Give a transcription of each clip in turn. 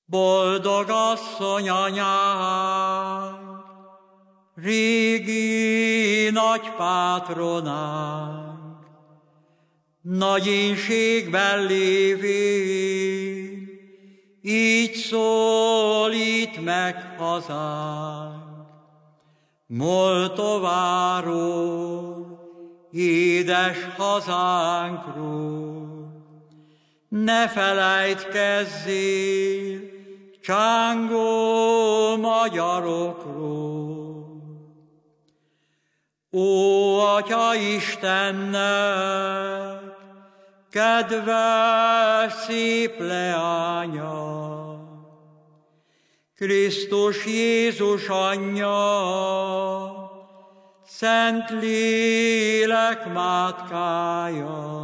Boldog asszony anyánk, régi nagy pátronánk, nagy ínségben lévén, így szólít meg hazánk. Moldováról, édes hazánkról, ne felejtkezzél, csángó magyarokról. Ó, Atya Istennek, kedves szép leánya, Krisztus Jézus anyja, Szent Lélek mátkája,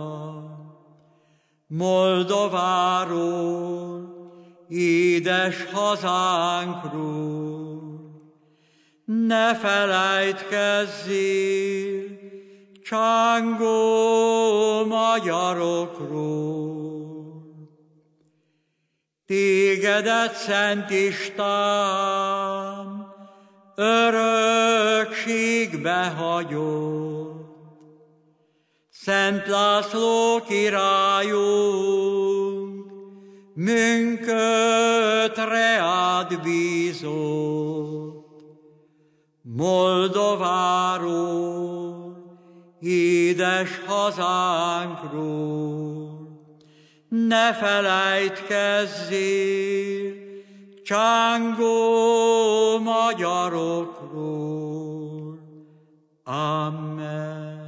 Moldováról, édes hazánkról, ne felejtkezzél, csángó magyarokról. Tégedet, Szent István, örökségbe hagyott, Szent László királyunk, münkötre átbízott. Moldováról, édes hazánkról, ne felejtkezzél, csángó magyarokról. Amen.